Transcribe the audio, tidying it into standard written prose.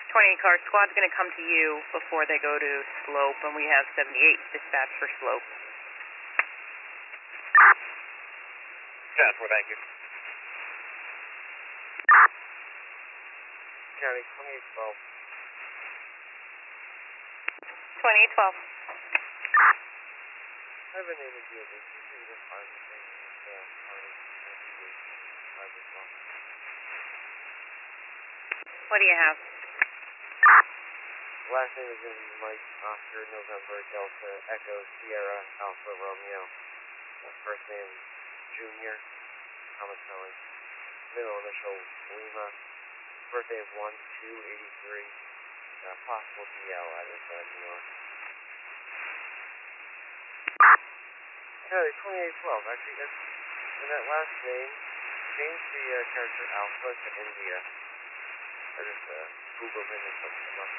28 car squad's going to come to you before they go to slope, and we have 78 dispatch for slope. Yeah, thank you. County 2812. 2812. I have a name of you. This is the five thing with party investigation. What do you have? Last name is going to be Mike Oscar November Delta Echo Sierra Alpha Romeo. First name Junior Thomas Kelly. Middle initial Lima. Birthday of 1/2/83. Possible DL out of New York. County 2812. Actually, in that last name, change the character Alpha to India. Or just Huberman or something like that.